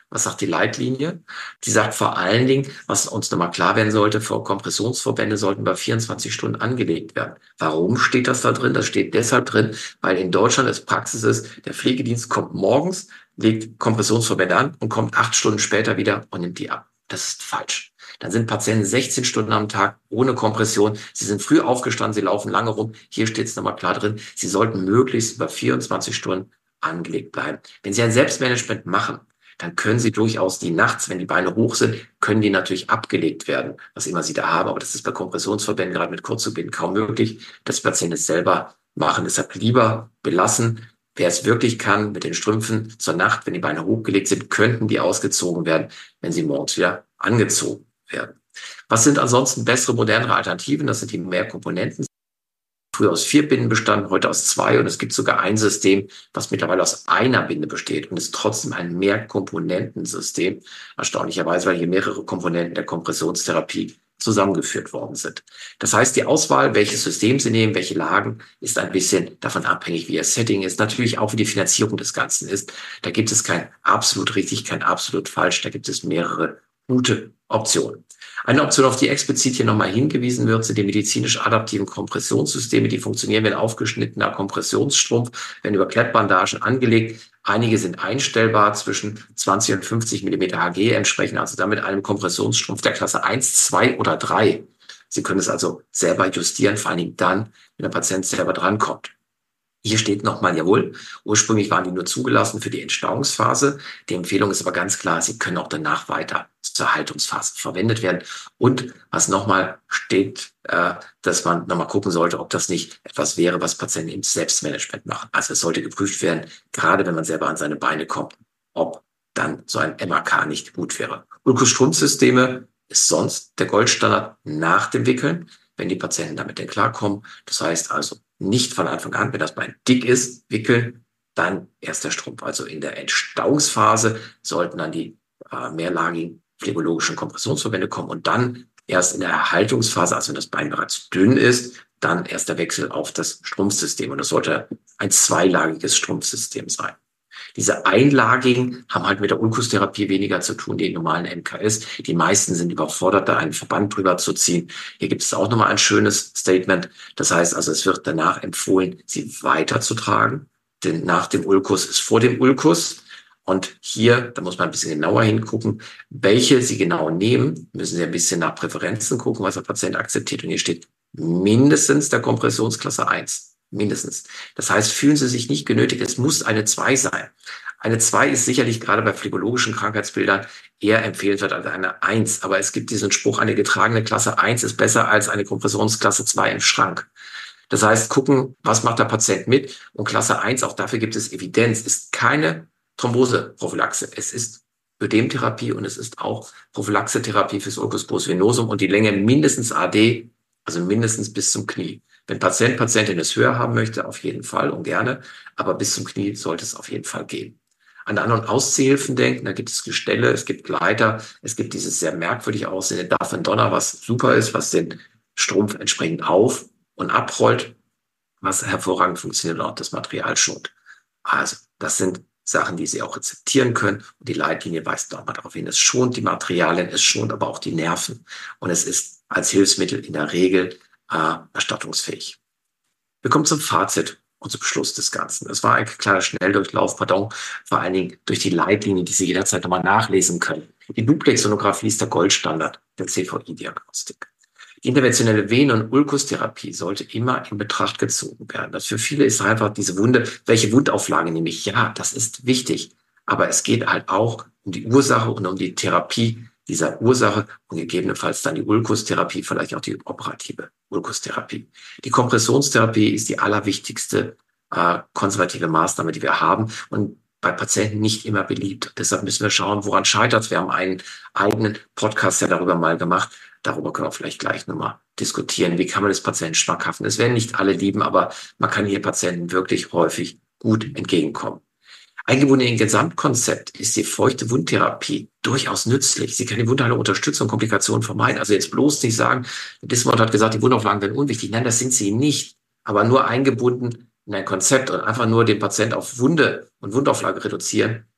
Was sagt die Leitlinie? Die sagt vor allen Dingen, was uns nochmal klar werden sollte, Kompressionsverbände sollten bei 24 Stunden angelegt werden. Warum steht das da drin? Das steht deshalb drin, weil in Deutschland es Praxis ist, der Pflegedienst kommt morgens, legt Kompressionsverbände an und kommt 8 Stunden später wieder und nimmt die ab. Das ist falsch. Dann sind Patienten 16 Stunden am Tag ohne Kompression. Sie sind früh aufgestanden, sie laufen lange rum. Hier steht es nochmal klar drin, sie sollten möglichst über 24 Stunden angelegt bleiben. Wenn Sie ein Selbstmanagement machen, dann können Sie durchaus die nachts, wenn die Beine hoch sind, können die natürlich abgelegt werden, was immer Sie da haben. Aber das ist bei Kompressionsverbänden, gerade mit Kurzzubinden, kaum möglich, dass die Patienten es selber machen. Deshalb lieber belassen. Wer es wirklich kann, mit den Strümpfen zur Nacht, wenn die Beine hochgelegt sind, könnten die ausgezogen werden, wenn sie morgens wieder angezogen werden. Was sind ansonsten bessere, modernere Alternativen? Das sind die Mehrkomponenten. Früher aus 4 Binden bestanden, heute aus 2, und es gibt sogar ein System, was mittlerweile aus einer Binde besteht und ist trotzdem ein Mehrkomponentensystem. Erstaunlicherweise, weil hier mehrere Komponenten der Kompressionstherapie zusammengeführt worden sind. Das heißt, die Auswahl, welches System Sie nehmen, welche Lagen, ist ein bisschen davon abhängig, wie Ihr Setting ist. Natürlich auch, wie die Finanzierung des Ganzen ist. Da gibt es kein absolut richtig, kein absolut falsch. Da gibt es mehrere gute Optionen. Eine Option, auf die explizit hier nochmal hingewiesen wird, sind die medizinisch adaptiven Kompressionssysteme. Die funktionieren wie ein aufgeschnittener Kompressionsstrumpf, werden über Klettbandagen angelegt. Einige sind einstellbar zwischen 20 und 50 mm Hg, entsprechen also damit einem Kompressionsstrumpf der Klasse 1, 2 oder 3. Sie können es also selber justieren, vor allen Dingen dann, wenn der Patient selber drankommt. Hier steht nochmal, jawohl, ursprünglich waren die nur zugelassen für die Entstauungsphase. Die Empfehlung ist aber ganz klar, sie können auch danach weiter zur Haltungsphase verwendet werden. Und was nochmal steht, dass man nochmal gucken sollte, ob das nicht etwas wäre, was Patienten im Selbstmanagement machen. Also es sollte geprüft werden, gerade wenn man selber an seine Beine kommt, ob dann so ein MAK nicht gut wäre. Ulkus-Strumpfsysteme ist sonst der Goldstandard nach dem Wickeln, wenn die Patienten damit denn klarkommen. Das heißt also, nicht von Anfang an, wenn das Bein dick ist, wickeln, dann erst der Strumpf. Also in der Entstauungsphase sollten dann die mehrlagigen phlebologischen Kompressionsverbände kommen und dann erst in der Erhaltungsphase, also wenn das Bein bereits dünn ist, dann erst der Wechsel auf das Strumpfsystem. Und das sollte ein zweilagiges Strumpfsystem sein. Diese einlagigen haben halt mit der Ulkustherapie weniger zu tun, die normalen MKS. Die meisten sind überfordert, da einen Verband drüber zu ziehen. Hier gibt es auch nochmal ein schönes Statement. Das heißt also, es wird danach empfohlen, sie weiterzutragen. Denn nach dem Ulkus ist vor dem Ulkus. Und hier, da muss man ein bisschen genauer hingucken, welche Sie genau nehmen, müssen Sie ein bisschen nach Präferenzen gucken, was der Patient akzeptiert. Und hier steht mindestens der Kompressionsklasse 1. Mindestens. Das heißt, fühlen Sie sich nicht genötigt, es muss eine 2 sein. Eine 2 ist sicherlich gerade bei phlebologischen Krankheitsbildern eher empfehlenswert als eine 1. Aber es gibt diesen Spruch, eine getragene Klasse 1 ist besser als eine Kompressionsklasse 2 im Schrank. Das heißt, gucken, was macht der Patient mit? Und Klasse 1, auch dafür gibt es Evidenz, ist keine Thromboseprophylaxe. Es ist Ödemtherapie und es ist auch Prophylaxetherapie fürs Ulcus pars venosum und die Länge mindestens AD, also mindestens bis zum Knie. Wenn Patientin es höher haben möchte, auf jeden Fall und gerne, aber bis zum Knie sollte es auf jeden Fall gehen. An An- und Ausziehhilfen denken, da gibt es Gestelle, es gibt Gleiter, es gibt dieses sehr merkwürdig aussehende Duff and Donner, was super ist, was den Strumpf entsprechend auf- und abrollt, was hervorragend funktioniert und auch das Material schont. Also, das sind Sachen, die Sie auch rezeptieren können. Und die Leitlinie weist nochmal darauf hin, es schont die Materialien, es schont aber auch die Nerven. Und es ist als Hilfsmittel in der Regel erstattungsfähig. Wir kommen zum Fazit und zum Schluss des Ganzen. Es war ein kleiner Schnelldurchlauf, vor allen Dingen durch die Leitlinien, die Sie jederzeit nochmal nachlesen können. Die Duplex-Sonographie ist der Goldstandard der CVI-Diagnostik. Die interventionelle Venen- und Ulkustherapie sollte immer in Betracht gezogen werden. Das für viele ist einfach diese Wunde, welche Wundauflage nehme ich? Ja, das ist wichtig. Aber es geht halt auch um die Ursache und um die Therapie dieser Ursache und gegebenenfalls dann die Ulkustherapie, vielleicht auch die operative Ulkustherapie. Die Kompressionstherapie ist die allerwichtigste konservative Maßnahme, die wir haben und bei Patienten nicht immer beliebt. Deshalb müssen wir schauen, woran scheitert es. Wir haben einen eigenen Podcast ja darüber mal gemacht. Darüber können wir vielleicht gleich nochmal diskutieren. Wie kann man das Patienten schmackhaften? Es werden nicht alle lieben, aber man kann hier Patienten wirklich häufig gut entgegenkommen. Eingebunden in ein Gesamtkonzept ist die feuchte Wundtherapie durchaus nützlich. Sie kann die Wundheilung unterstützen und Komplikationen vermeiden. Also jetzt bloß nicht sagen, Dismont hat gesagt, die Wundauflagen werden unwichtig. Nein, das sind sie nicht. Aber nur eingebunden in ein Konzept und einfach nur den Patient auf Wunde und Wundauflage reduzieren,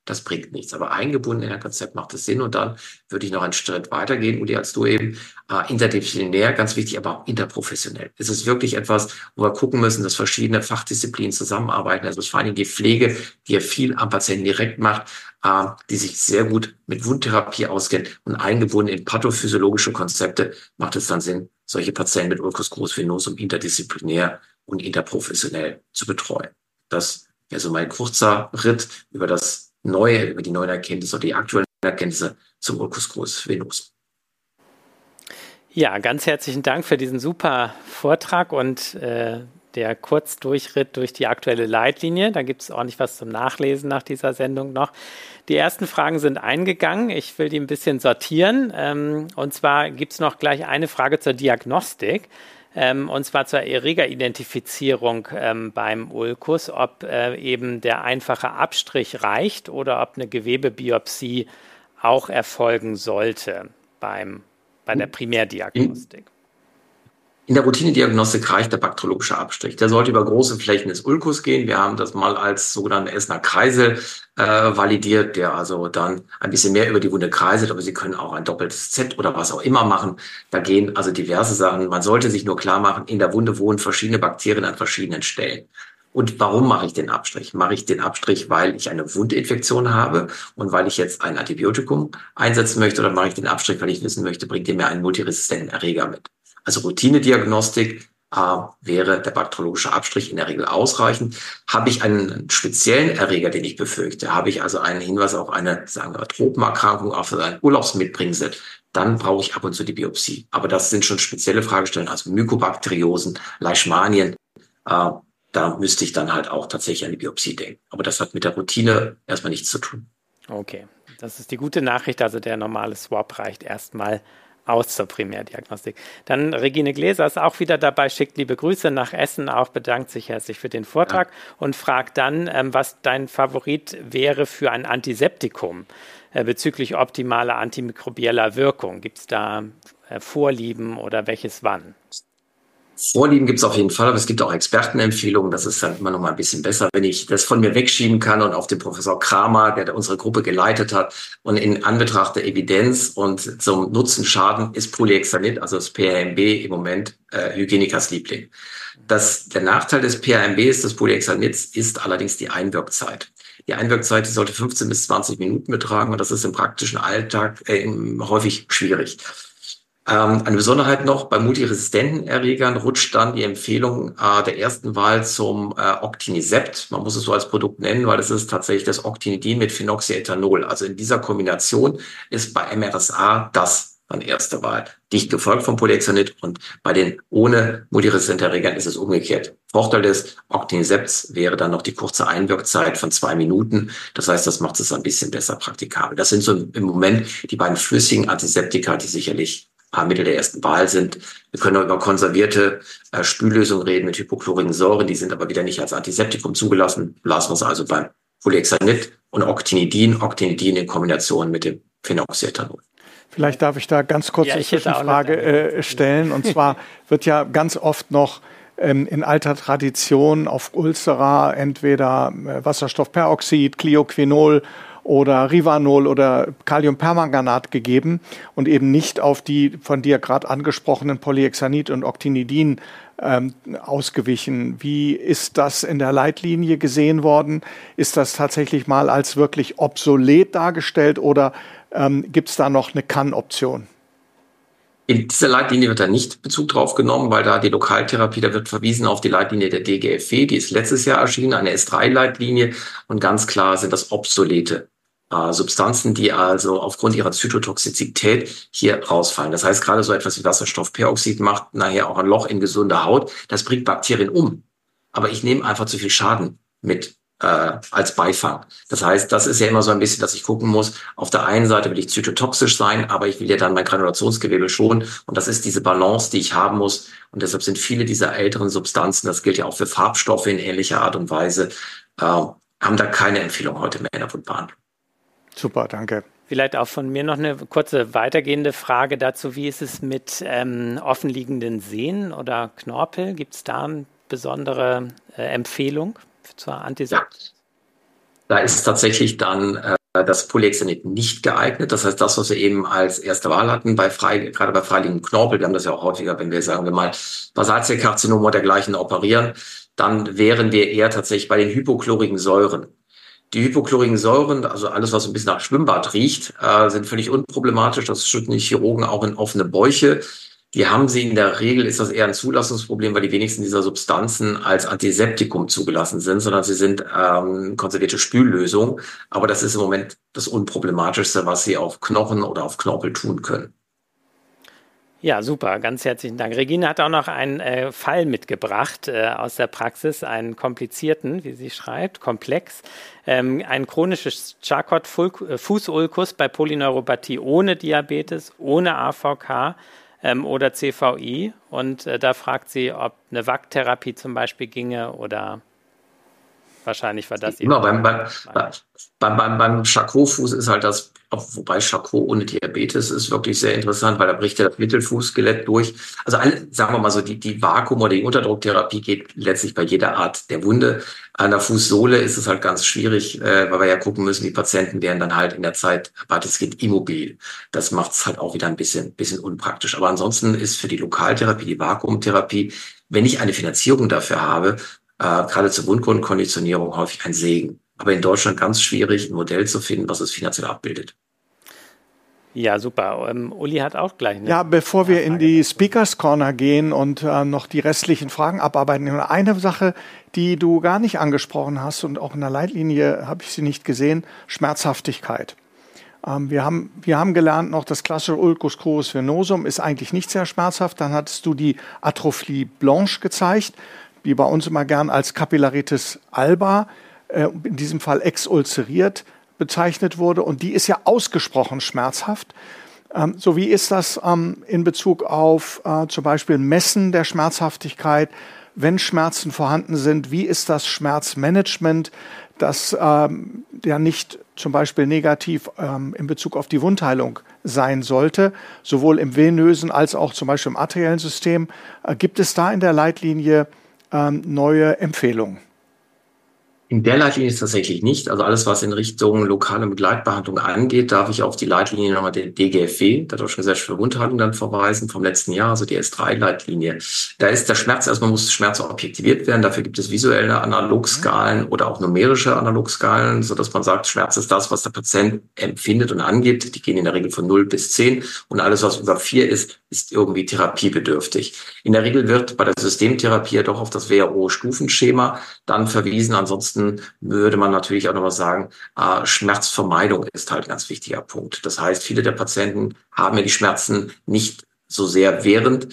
das bringt nichts. Aber eingebunden in ein Konzept macht es Sinn. Und dann würde ich noch einen Schritt weitergehen, Uli, als du eben, interdisziplinär, ganz wichtig, aber auch interprofessionell. Es ist wirklich etwas, wo wir gucken müssen, dass verschiedene Fachdisziplinen zusammenarbeiten. Also vor allem die Pflege, die ja viel am Patienten direkt macht, die sich sehr gut mit Wundtherapie auskennt und eingebunden in pathophysiologische Konzepte, macht es dann Sinn, solche Patienten mit Ulcus großvenosum interdisziplinär und interprofessionell zu betreuen. Das wäre so mein kurzer Ritt über über die neuen Erkenntnisse oder die aktuellen Erkenntnisse zum Ulcus großvenosum. Ja, ganz herzlichen Dank für diesen super Vortrag und der Kurzdurchritt durch die aktuelle Leitlinie. Da gibt es ordentlich was zum Nachlesen nach dieser Sendung noch. Die ersten Fragen sind eingegangen. Ich will die ein bisschen sortieren. Und zwar gibt es noch gleich eine Frage zur Diagnostik. Und zwar zur Erregeridentifizierung beim Ulcus, ob eben der einfache Abstrich reicht oder ob eine Gewebebiopsie auch erfolgen sollte bei der Primärdiagnostik. In der Routinediagnostik reicht der bakteriologische Abstrich. Der sollte über große Flächen des Ulcus gehen. Wir haben das mal als sogenannten Essener Kreisel validiert, der also dann ein bisschen mehr über die Wunde kreiselt, aber Sie können auch ein doppeltes Z oder was auch immer machen. Da gehen also diverse Sachen. Man sollte sich nur klar machen, in der Wunde wohnen verschiedene Bakterien an verschiedenen Stellen. Und warum mache ich den Abstrich? Mache ich den Abstrich, weil ich eine Wundinfektion habe und weil ich jetzt ein Antibiotikum einsetzen möchte, oder mache ich den Abstrich, weil ich wissen möchte, bringt ihr mir einen multiresistenten Erreger mit? Also Routinediagnostik wäre der bakteriologische Abstrich in der Regel ausreichend. Habe ich einen speziellen Erreger, den ich befürchte, habe ich also einen Hinweis auf eine, sagen wir, Tropenerkrankung, auf ein Urlaubsmitbringsel, dann brauche ich ab und zu die Biopsie. Aber das sind schon spezielle Fragestellungen, also Mykobakteriosen, Leishmanien. Da müsste ich dann halt auch tatsächlich an die Biopsie denken. Aber das hat mit der Routine erstmal nichts zu tun. Okay, das ist die gute Nachricht. Also der normale Swab reicht erstmal aus zur Primärdiagnostik. Dann Regine Gläser ist auch wieder dabei, schickt liebe Grüße nach Essen, auch bedankt sich herzlich für den Vortrag und fragt dann, was dein Favorit wäre für ein Antiseptikum bezüglich optimaler antimikrobieller Wirkung. Gibt es da Vorlieben oder welches wann? Vorlieben gibt es auf jeden Fall, aber es gibt auch Expertenempfehlungen. Das ist dann immer noch mal ein bisschen besser, wenn ich das von mir wegschieben kann und auf den Professor Kramer, der unsere Gruppe geleitet hat. Und in Anbetracht der Evidenz und zum Nutzen-Schaden ist Polyhexanid, also das PRMB, im Moment Hygienikers Liebling. Der Nachteil des PRMB ist, des Polyhexanids, ist allerdings die Einwirkzeit. Die Einwirkzeit, die sollte 15 bis 20 Minuten betragen und das ist im praktischen Alltag häufig schwierig. Eine Besonderheit noch, bei multiresistenten Erregern rutscht dann die Empfehlung der ersten Wahl zum Octinisept. Man muss es so als Produkt nennen, weil es ist tatsächlich das Octinidin mit Phenoxyethanol. Also in dieser Kombination ist bei MRSA das an erster Wahl. Dicht gefolgt vom Polyhexanid und bei den ohne multiresistenten Erregern ist es umgekehrt. Vorteil des Octinisepts wäre dann noch die kurze Einwirkzeit von 2 Minuten. Das heißt, das macht es ein bisschen besser praktikabel. Das sind so im Moment die beiden flüssigen Antiseptika, die sicherlich Mittel der ersten Wahl sind. Wir können auch über konservierte Spüllösungen reden mit hypochloriden Säuren, die sind aber wieder nicht als Antiseptikum zugelassen. Lassen wir es also beim Polyhexanid und Octinidin in Kombination mit dem Phenoxyethanol. Vielleicht darf ich da ganz kurz eine Zwischenfrage stellen. Und zwar wird ja ganz oft noch in alter Tradition auf Ulcera entweder Wasserstoffperoxid, Clioquinol oder Rivanol oder Kaliumpermanganat gegeben und eben nicht auf die von dir gerade angesprochenen Polyhexanid und Octinidin ausgewichen. Wie ist das in der Leitlinie gesehen worden? Ist das tatsächlich mal als wirklich obsolet dargestellt oder gibt es da noch eine Kann-Option? In dieser Leitlinie wird da nicht Bezug drauf genommen, weil da die Lokaltherapie, da wird verwiesen auf die Leitlinie der DGFW, die ist letztes Jahr erschienen, eine S3-Leitlinie und ganz klar sind das obsolete Substanzen, die also aufgrund ihrer Zytotoxizität hier rausfallen. Das heißt, gerade so etwas wie Wasserstoffperoxid macht nachher auch ein Loch in gesunde Haut. Das bringt Bakterien um. Aber ich nehme einfach zu viel Schaden mit als Beifang. Das heißt, das ist ja immer so ein bisschen, dass ich gucken muss, auf der einen Seite will ich zytotoxisch sein, aber ich will ja dann mein Granulationsgewebe schonen. Und das ist diese Balance, die ich haben muss. Und deshalb sind viele dieser älteren Substanzen, das gilt ja auch für Farbstoffe in ähnlicher Art und Weise, haben da keine Empfehlung heute mehr in der Wundbehandlung. Super, danke. Vielleicht auch von mir noch eine kurze weitergehende Frage dazu. Wie ist es mit offenliegenden Sehnen oder Knorpel? Gibt es da eine besondere Empfehlung zur Antiseptik? Da ist tatsächlich dann das Polyhexanid nicht geeignet. Das heißt, das, was wir eben als erste Wahl hatten, gerade bei freiliegenden Knorpel, wir haben das ja auch häufiger, wenn wir, sagen wir mal, Basalzellkarzinom oder dergleichen operieren, dann wären wir eher tatsächlich bei den hypochlorigen Säuren. Die hypochlorigen Säuren, also alles, was ein bisschen nach Schwimmbad riecht, sind völlig unproblematisch. Das schütten die Chirurgen auch in offene Bäuche. Die haben sie in der Regel, ist das eher ein Zulassungsproblem, weil die wenigsten dieser Substanzen als Antiseptikum zugelassen sind, sondern sie sind konservierte Spüllösung. Aber das ist im Moment das Unproblematischste, was sie auf Knochen oder auf Knorpel tun können. Ja, super, ganz herzlichen Dank. Regine hat auch noch einen Fall mitgebracht aus der Praxis, einen komplizierten, wie sie schreibt, komplex. Ein chronisches Charcot-Fußulkus bei Polyneuropathie ohne Diabetes, ohne AVK oder CVI. Und da fragt sie, ob eine VAC-Therapie zum Beispiel ginge oder wahrscheinlich war das Genau, beim Charcot-Fuß ist halt das, wobei Charcot ohne Diabetes ist wirklich sehr interessant, weil da bricht ja das Mittelfußskelett durch. Also sagen wir mal so, die Vakuum- oder die Unterdrucktherapie geht letztlich bei jeder Art der Wunde. An der Fußsohle ist es halt ganz schwierig, weil wir ja gucken müssen, die Patienten werden dann halt in der Zeit weitestgehend immobil. Das macht es halt auch wieder ein bisschen unpraktisch. Aber ansonsten ist für die Lokaltherapie, die Vakuumtherapie, wenn ich eine Finanzierung dafür habe, gerade zur Wundkonditionierung häufig ein Segen. Aber in Deutschland ganz schwierig, ein Modell zu finden, was es finanziell abbildet. Ja, super. Uli hat auch gleich eine Ja, bevor wir in die Speakers Corner gehen und noch die restlichen Fragen abarbeiten, eine Sache, die du gar nicht angesprochen hast und auch in der Leitlinie habe ich sie nicht gesehen, Schmerzhaftigkeit. Wir haben gelernt noch, das klassische Ulcus crurus venosum ist eigentlich nicht sehr schmerzhaft. Dann hattest du die Atrophie blanche gezeigt, die bei uns immer gern als Capillaritis alba, in diesem Fall exulzeriert, bezeichnet wurde. Und die ist ja ausgesprochen schmerzhaft. So wie ist das in Bezug auf zum Beispiel Messen der Schmerzhaftigkeit? Wenn Schmerzen vorhanden sind, wie ist das Schmerzmanagement, das ja nicht zum Beispiel negativ in Bezug auf die Wundheilung sein sollte, sowohl im venösen als auch zum Beispiel im arteriellen System? Gibt es da in der Leitlinie neue Empfehlungen? In der Leitlinie ist tatsächlich nicht. Also alles, was in Richtung lokale Begleitbehandlung angeht, darf ich auf die Leitlinie nochmal der DGFW, der Deutschen Gesellschaft für Wundheilung, dann verweisen vom letzten Jahr, also die S3-Leitlinie. Da ist der Schmerz, erstmal muss Schmerz objektiviert werden. Dafür gibt es visuelle Analogskalen oder auch numerische Analogskalen, sodass man sagt, Schmerz ist das, was der Patient empfindet und angibt. Die gehen in der Regel von 0 bis 10 und alles, was über 4 ist irgendwie therapiebedürftig. In der Regel wird bei der Systemtherapie ja doch auf das WHO-Stufenschema dann verwiesen. Ansonsten würde man natürlich auch noch mal sagen, Schmerzvermeidung ist halt ein ganz wichtiger Punkt. Das heißt, viele der Patienten haben ja die Schmerzen nicht so sehr während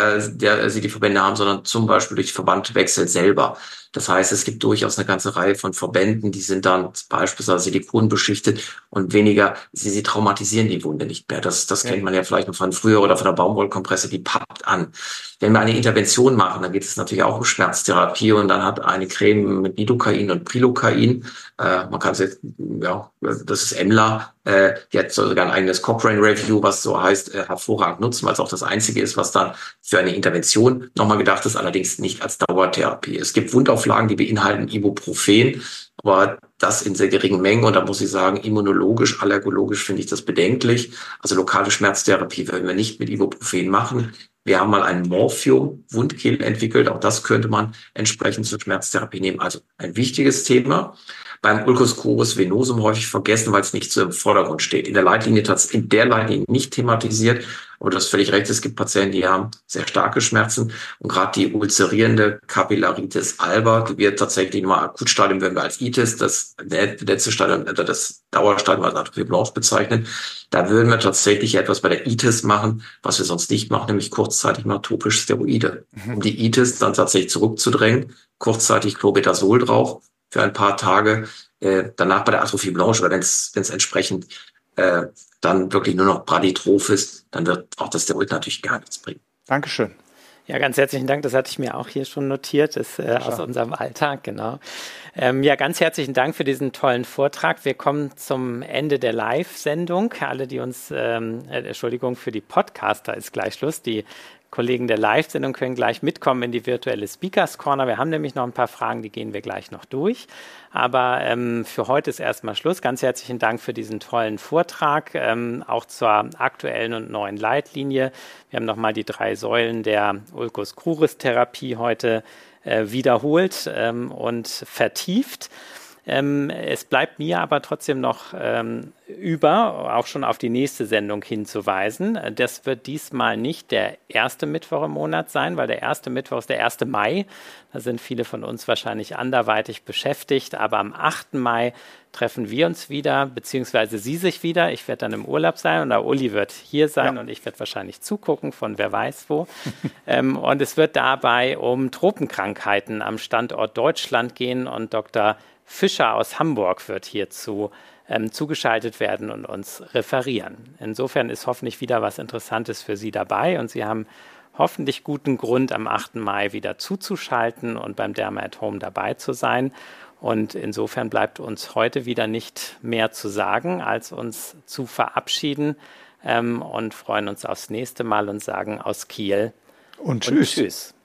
sie die Verbände haben, sondern zum Beispiel durch Verbandwechsel selber. Das heißt, es gibt durchaus eine ganze Reihe von Verbänden, die sind dann beispielsweise silikonbeschichtet und weniger, sie traumatisieren die Wunde nicht mehr. Das kennt man ja vielleicht noch von früher oder von der Baumwollkompresse, die pappt an. Wenn wir eine Intervention machen, dann geht es natürlich auch um Schmerztherapie und dann hat eine Creme mit Lidocain und Prilocain, man kann es jetzt, ja, das ist EMLA, die hat sogar ein eigenes Cochrane Review, was so heißt, hervorragend nutzen, weil es auch das einzige ist, was dann für eine Intervention nochmal gedacht ist, allerdings nicht als Dauertherapie. Es gibt Wundauflagen, die beinhalten Ibuprofen, aber das in sehr geringen Mengen und da muss ich sagen, immunologisch, allergologisch finde ich das bedenklich. Also lokale Schmerztherapie werden wir nicht mit Ibuprofen machen. Wir haben mal ein Morphium-Wundgel entwickelt, auch das könnte man entsprechend zur Schmerztherapie nehmen. Also ein wichtiges Thema. Beim Ulcus crurus venosum häufig vergessen, weil es nicht so im Vordergrund steht. In der Leitlinie nicht thematisiert, aber du hast völlig recht, es gibt Patienten, die haben sehr starke Schmerzen und gerade die ulzerierende Capillaritis alba, die wird tatsächlich im Akutstadium, werden wir als Itis, das letzte Stadium, das Dauerstadium als Atrophie blanche bezeichnen. Da würden wir tatsächlich etwas bei der Itis machen, was wir sonst nicht machen, nämlich kurzzeitig mal topische Steroide, um die Itis dann tatsächlich zurückzudrängen, kurzzeitig Clobetasol drauf für ein paar Tage, danach bei der Atrophie blanche oder wenn es entsprechend dann wirklich nur noch braditroph ist, dann wird auch das Steroid natürlich gar nichts bringen. Dankeschön. Ja, ganz herzlichen Dank. Das hatte ich mir auch hier schon notiert, das aus unserem Alltag, genau. Ja, ganz herzlichen Dank für diesen tollen Vortrag. Wir kommen zum Ende der Live-Sendung. Alle, die uns, Entschuldigung, für die Podcaster ist gleich Schluss. Die Kollegen der Live-Sendung können gleich mitkommen in die virtuelle Speakers Corner. Wir haben nämlich noch ein paar Fragen, die gehen wir gleich noch durch. Aber für heute ist erstmal Schluss. Ganz herzlichen Dank für diesen tollen Vortrag, auch zur aktuellen und neuen Leitlinie. Wir haben nochmal die 3 Säulen der Ulcus Cruris-Therapie heute wiederholt und vertieft. Es bleibt mir aber trotzdem noch über, auch schon auf die nächste Sendung hinzuweisen. Das wird diesmal nicht der erste Mittwoch im Monat sein, weil der erste Mittwoch ist der 1. Mai. Da sind viele von uns wahrscheinlich anderweitig beschäftigt. Aber am 8. Mai treffen wir uns wieder, beziehungsweise Sie sich wieder. Ich werde dann im Urlaub sein und der Uli wird hier sein und ich werde wahrscheinlich zugucken von wer weiß wo. Und es wird dabei um Tropenkrankheiten am Standort Deutschland gehen und Dr. Fischer aus Hamburg wird hierzu zugeschaltet werden und uns referieren. Insofern ist hoffentlich wieder was Interessantes für Sie dabei und Sie haben hoffentlich guten Grund, am 8. Mai wieder zuzuschalten und beim Derma at Home dabei zu sein. Und insofern bleibt uns heute wieder nicht mehr zu sagen, als uns zu verabschieden und freuen uns aufs nächste Mal und sagen aus Kiel und tschüss. Und tschüss.